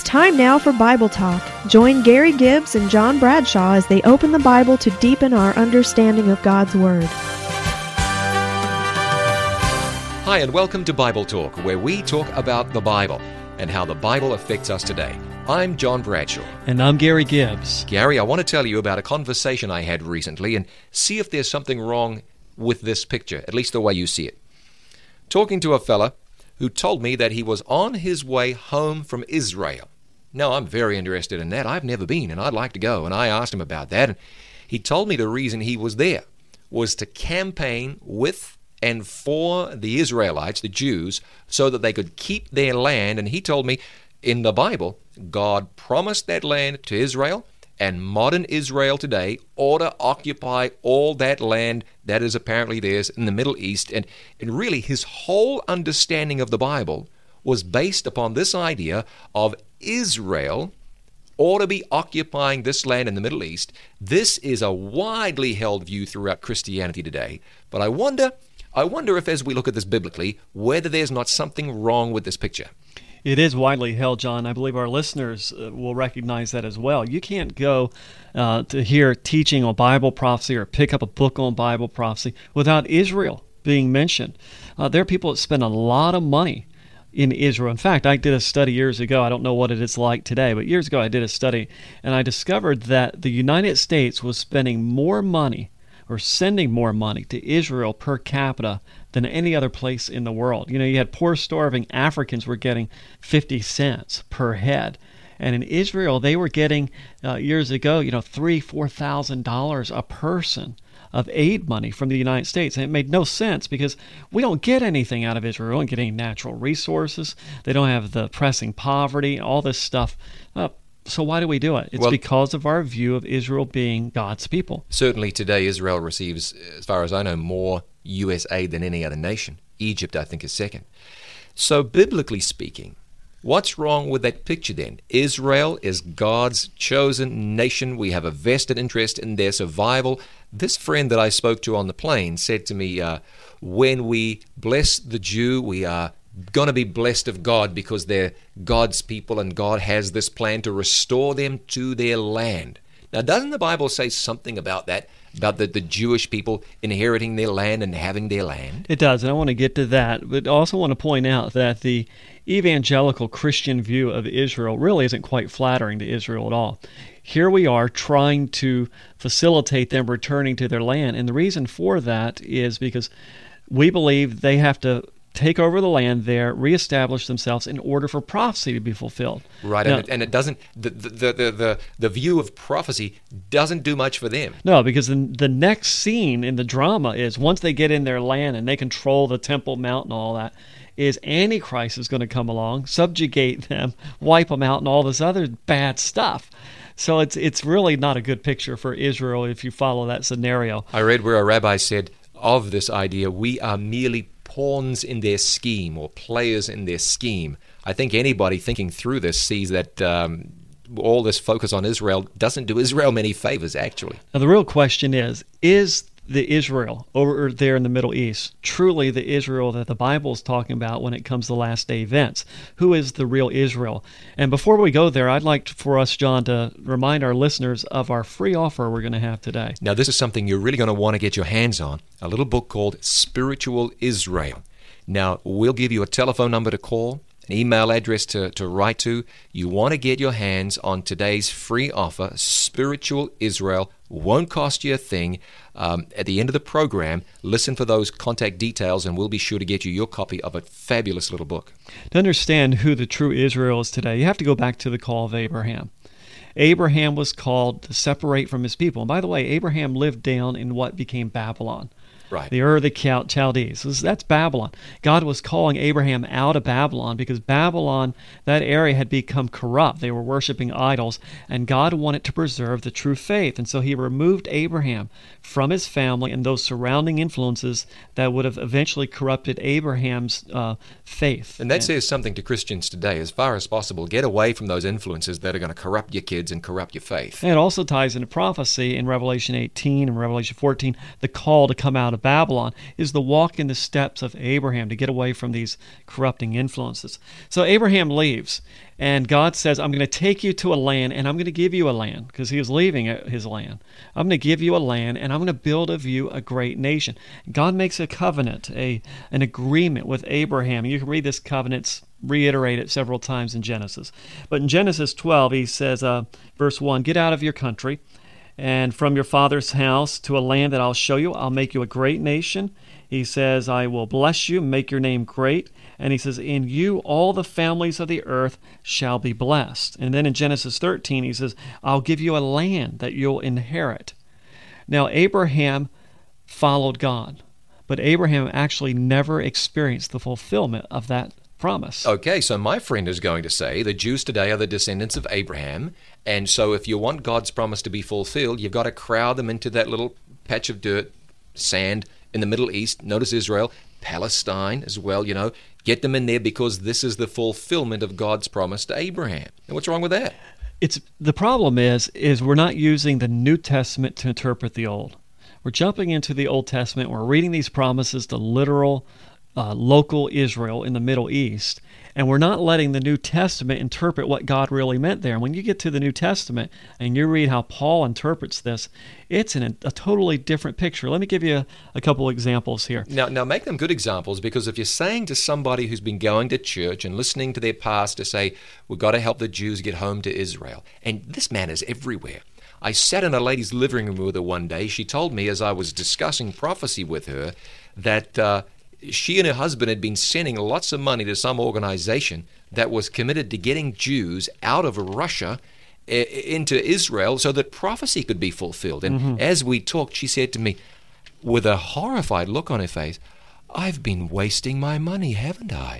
time now for Bible Talk. Join Gary Gibbs and John Bradshaw as they open the Bible to deepen our understanding of God's Word. Hi, and welcome to Bible Talk, where we talk about the Bible and how the Bible affects us today. I'm John Bradshaw. And I'm Gary Gibbs. Gary, I want to tell you about a conversation I had recently and see if there's something wrong with this picture, at least the way you see it. Talking to a fella who told me that he was on his way home from Israel. Now, I'm very interested in that. I've never been, and I'd like to go. And I asked him about that, and he told me the reason he was there was to campaign with and for the Israelites, the Jews, so that they could keep their land. And he told me, in the Bible, God promised that land to Israel, and modern Israel today ought to occupy all that land that is apparently theirs in the Middle East. And really, his whole understanding of the Bible was based upon this idea of Israel ought to be occupying this land in the Middle East. This is a widely held view throughout Christianity today. But I wonder if, as we look at this biblically, whether there's not something wrong with this picture. It is widely held, John. I believe our listeners will recognize that as well. You can't go to hear teaching on Bible prophecy or pick up a book on Bible prophecy without Israel being mentioned. There are people that spend a lot of money in Israel. In fact, I did a study years ago. I don't know what it is like today, but years ago I did a study, and I discovered that the United States was spending more money or sending more money to Israel per capita than any other place in the world. You know, you had poor, starving Africans were getting 50 cents per head. And in Israel, they were getting, years ago, $3,000-$4,000 a person of aid money from the United States. And it made no sense because we don't get anything out of Israel. We don't get any natural resources. They don't have the pressing poverty, all this stuff. So why do we do it? It's because of our view of Israel being God's people. Certainly today, Israel receives, as far as I know, more U.S. aid than any other nation. Egypt, I think, is second. So biblically speaking, what's wrong with that picture then? Israel is God's chosen nation. We have a vested interest in their survival. This friend that I spoke to on the plane said to me, when we bless the Jew, we are going to be blessed of God because they're God's people and God has this plan to restore them to their land. Now, doesn't the Bible say something about that, about the Jewish people inheriting their land and having their land? It does, and I want to get to that, but I also want to point out that the evangelical Christian view of Israel really isn't quite flattering to Israel at all. Here we are trying to facilitate them returning to their land, and the reason for that is because we believe they have to take over the land there, reestablish themselves in order for prophecy to be fulfilled. Right, now, and it doesn't. The view of prophecy doesn't do much for them. No, because the next scene in the drama is once they get in their land and they control the Temple Mount and all that, is Antichrist is going to come along, subjugate them, wipe them out, and all this other bad stuff. So it's really not a good picture for Israel if you follow that scenario. I read where a rabbi said of this idea, we are merely pawns in their scheme or players in their scheme. I think anybody thinking through this sees that all this focus on Israel doesn't do Israel many favors, actually. Now, the real question is the Israel over there in the Middle East truly the Israel that the Bible is talking about when it comes to last day events? Who is the real Israel? And before we go there, I'd like for us, John, to remind our listeners of our free offer we're going to have today. Now, this is something you're really going to want to get your hands on, a little book called Spiritual Israel. Now, we'll give you a telephone number to call, an email address to write to. You want to get your hands on today's free offer, Spiritual Israel. Won't cost you a thing. At the end of the program, listen for those contact details, and we'll be sure to get you your copy of a fabulous little book. To understand who the true Israel is today, you have to go back to the call of Abraham. Abraham was called to separate from his people. And by the way, Abraham lived down in what became Babylon. Right. The Ur of the Chaldees. That's Babylon. God was calling Abraham out of Babylon because Babylon, that area, had become corrupt. They were worshiping idols, and God wanted to preserve the true faith. And so he removed Abraham from his family and those surrounding influences that would have eventually corrupted Abraham's faith. And that says something to Christians today. As far as possible, get away from those influences that are going to corrupt your kids and corrupt your faith. And it also ties into prophecy in Revelation 18 and Revelation 14, the call to come out to Babylon, is to walk in the steps of Abraham to get away from these corrupting influences. So Abraham leaves, and God says, I'm going to take you to a land, and I'm going to give you a land, because he was leaving his land. I'm going to give you a land, and I'm going to build of you a great nation. God makes a covenant, an agreement with Abraham. You can read this covenant, reiterate it several times in Genesis. But in Genesis 12, he says, verse 1, get out of your country and from your father's house to a land that I'll show you. I'll make you a great nation. He says, I will bless you, make your name great. And he says, in you all the families of the earth shall be blessed. And then in Genesis 13, he says, I'll give you a land that you'll inherit. Now, Abraham followed God, but Abraham actually never experienced the fulfillment of that promise. Okay, so my friend is going to say the Jews today are the descendants of Abraham, and so if you want God's promise to be fulfilled, you've got to crowd them into that little patch of dirt, sand in the Middle East. Notice Israel, Palestine as well, get them in there because this is the fulfillment of God's promise to Abraham. And what's wrong with that? The problem is we're not using the New Testament to interpret the Old. We're jumping into the Old Testament. We're reading these promises to literal local Israel in the Middle East, and we're not letting the New Testament interpret what God really meant there. And when you get to the New Testament and you read how Paul interprets this, it's in a totally different picture. Let me give you a couple examples here. Now make them good examples, because if you're saying to somebody who's been going to church and listening to their pastor say, we've got to help the Jews get home to Israel, and this man is everywhere. I sat in a lady's living room with her one day. She told me as I was discussing prophecy with her that she and her husband had been sending lots of money to some organization that was committed to getting Jews out of Russia into Israel so that prophecy could be fulfilled. And as we talked, she said to me, with a horrified look on her face, I've been wasting my money, haven't I?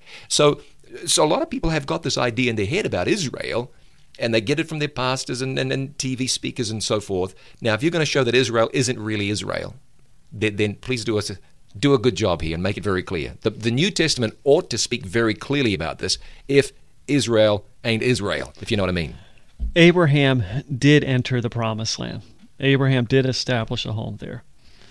So a lot of people have got this idea in their head about Israel, and they get it from their pastors and TV speakers and so forth. Now, if you're going to show that Israel isn't really Israel, then please do a good job here and make it very clear. The New Testament ought to speak very clearly about this if Israel ain't Israel, if you know what I mean. Abraham did enter the Promised Land. Abraham did establish a home there.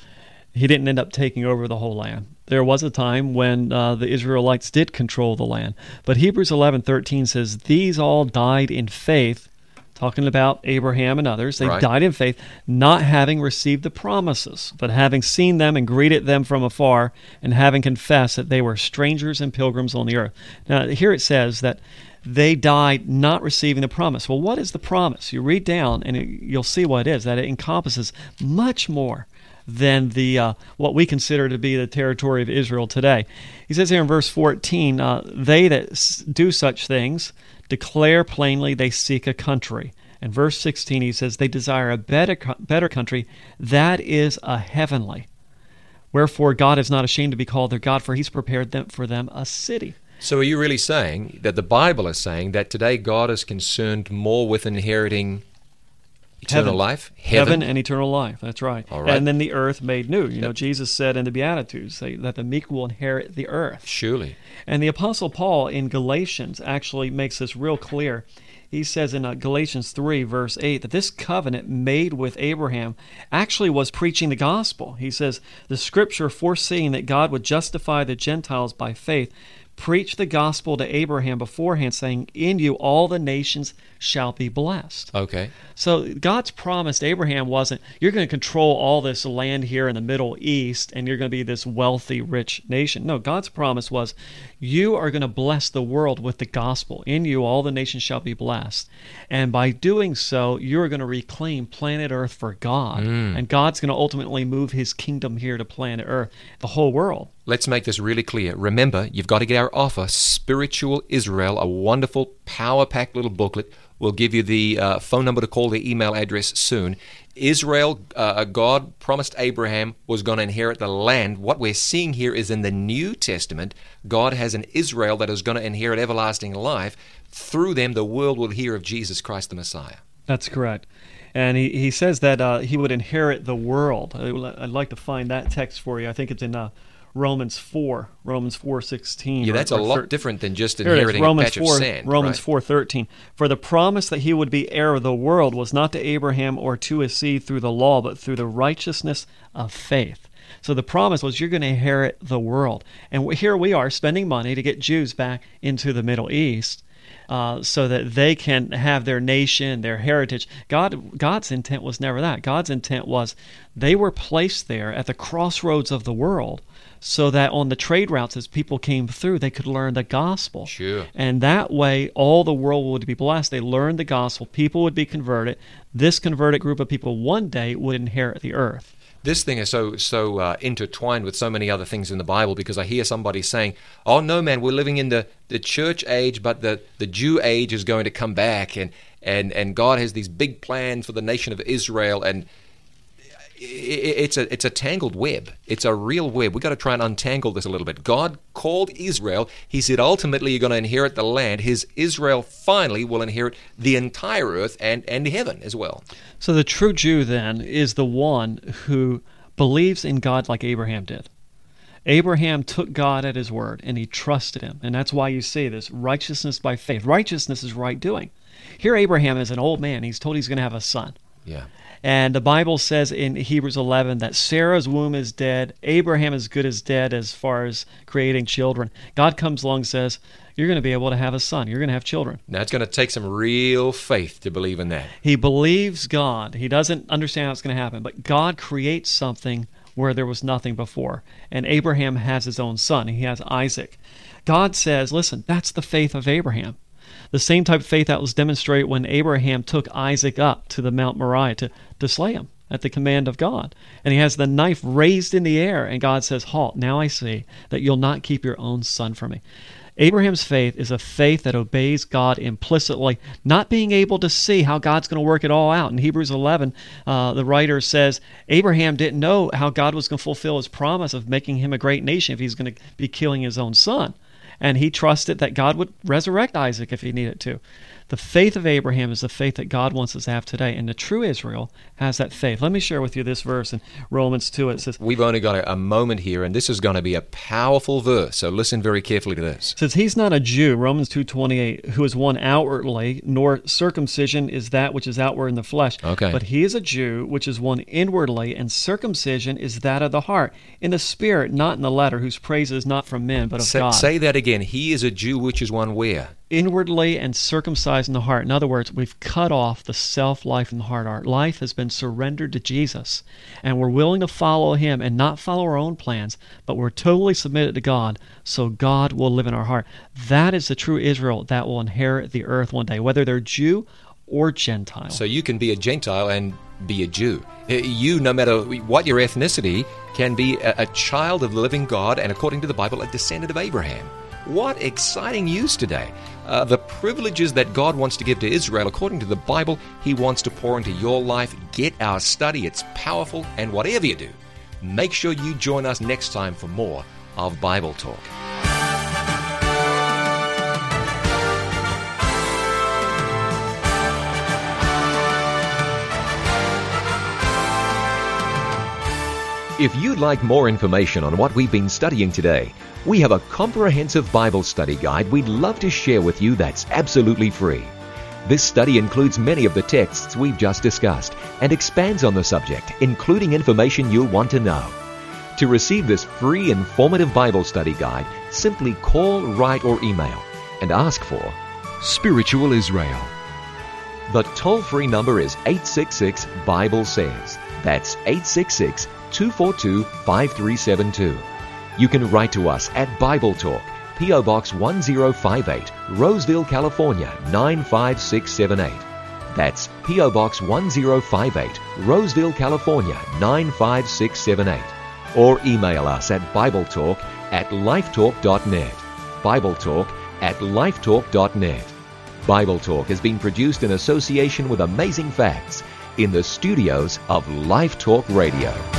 He didn't end up taking over the whole land. There was a time when the Israelites did control the land. But Hebrews 11:13 says, these all died in faith, talking about Abraham and others. They died in faith, not having received the promises, but having seen them and greeted them from afar, and having confessed that they were strangers and pilgrims on the earth. Now, here it says that they died not receiving the promise. Well, what is the promise? You read down, and you'll see what it is, that it encompasses much more than the what we consider to be the territory of Israel today. He says here in verse 14, they that do such things declare plainly they seek a country. In verse 16, he says, they desire a better country, that is a heavenly. Wherefore God is not ashamed to be called their God, for he's prepared for them a city. So are you really saying that the Bible is saying that today God is concerned more with inheriting eternal life? Heaven and eternal life, that's right. All right. And then the earth made new. Jesus said in the Beatitudes that the meek will inherit the earth. Surely. And the Apostle Paul in Galatians actually makes this real clear. He says in Galatians 3, verse 8, that this covenant made with Abraham actually was preaching the gospel. He says, the Scripture, foreseeing that God would justify the Gentiles by faith, preached the gospel to Abraham beforehand, saying, in you all the nations shall be blessed. Okay. So God's promise to Abraham wasn't, you're going to control all this land here in the Middle East and you're going to be this wealthy, rich nation. No, God's promise was, you are going to bless the world with the gospel. In you all the nations shall be blessed. And by doing so, you're going to reclaim planet Earth for God. And God's going to ultimately move his kingdom here to planet Earth, the whole world. Let's make this really clear. Remember, you've got to get our offer, Spiritual Israel, a wonderful, power-packed little booklet. We'll give you the phone number to call, the email address soon. Israel, God promised Abraham was going to inherit the land. What we're seeing here is in the New Testament, God has an Israel that is going to inherit everlasting life. Through them, the world will hear of Jesus Christ the Messiah. That's correct. And he says that he would inherit the world. I'd like to find that text for you. I think it's in Romans 4:16. Yeah, that's a lot different than just inheriting a patch of sand. Romans 4:13. For the promise that he would be heir of the world was not to Abraham or to his seed through the law, but through the righteousness of faith. So the promise was you're going to inherit the world. And here we are spending money to get Jews back into the Middle East so that they can have their nation, their heritage. God's intent was never that. God's intent was they were placed there at the crossroads of the world so that on the trade routes as people came through, they could learn the gospel. Sure. And that way, all the world would be blessed. They learned the gospel. People would be converted. This converted group of people one day would inherit the earth. This thing is so intertwined with so many other things in the Bible, because I hear somebody saying, oh, no, man, we're living in the church age, but the Jew age is going to come back, and God has these big plans for the nation of Israel, and it's a tangled web. It's a real web. We've got to try and untangle this a little bit. God called Israel. He said, ultimately, you're going to inherit the land. His Israel finally will inherit the entire earth and heaven as well. So the true Jew, then, is the one who believes in God like Abraham did. Abraham took God at his word, and he trusted him. And that's why you see this righteousness by faith. Righteousness is right doing. Here Abraham is an old man. He's told he's going to have a son. Yeah. And the Bible says in Hebrews 11 that Sarah's womb is dead. Abraham is good as dead as far as creating children. God comes along and says, you're going to be able to have a son. You're going to have children. Now, it's going to take some real faith to believe in that. He believes God. He doesn't understand how it's going to happen, but God creates something where there was nothing before. And Abraham has his own son. He has Isaac. God says, listen, that's the faith of Abraham. The same type of faith that was demonstrated when Abraham took Isaac up to the Mount Moriah to slay him at the command of God. And he has the knife raised in the air, and God says, halt, now I see that you'll not keep your own son from me. Abraham's faith is a faith that obeys God implicitly, not being able to see how God's going to work it all out. In Hebrews 11, the writer says, Abraham didn't know how God was going to fulfill his promise of making him a great nation if he's going to be killing his own son. And he trusted that God would resurrect Isaac if he needed to. The faith of Abraham is the faith that God wants us to have today, and the true Israel has that faith. Let me share with you this verse in Romans 2. It says, we've only got a moment here, and this is going to be a powerful verse, so listen very carefully to this. It says, he's not a Jew, Romans 2:28, who is one outwardly, nor circumcision is that which is outward in the flesh. Okay. But he is a Jew, which is one inwardly, and circumcision is that of the heart, in the spirit, not in the letter, whose praise is not from men, but of God. Say that again. He is a Jew, which is one where? Inwardly and circumcised in the heart. In other words, we've cut off the self-life in the heart. Our life has been surrendered to Jesus, and we're willing to follow him and not follow our own plans, but we're totally submitted to God, so God will live in our heart. That is the true Israel that will inherit the earth one day, whether they're Jew or Gentile. So you can be a Gentile and be a Jew. You, no matter what your ethnicity, can be a child of the living God, and according to the Bible, a descendant of Abraham. What exciting news today. The privileges that God wants to give to Israel, according to the Bible, he wants to pour into your life. Get our study. It's powerful. And whatever you do, make sure you join us next time for more of Bible Talk. If you'd like more information on what we've been studying today, we have a comprehensive Bible study guide we'd love to share with you that's absolutely free. This study includes many of the texts we've just discussed and expands on the subject, including information you'll want to know. To receive this free, informative Bible study guide, simply call, write, or email and ask for Spiritual Israel. The toll-free number is 866-BIBLE-SAYS. That's 866-242-5372. You can write to us at Bible Talk, P.O. Box 1058, Roseville, California 95678. That's P.O. Box 1058, Roseville, California 95678. Or email us at BibleTalk@lifetalk.net. BibleTalk@lifetalk.net. Bible Talk has been produced in association with Amazing Facts in the studios of Life Talk Radio.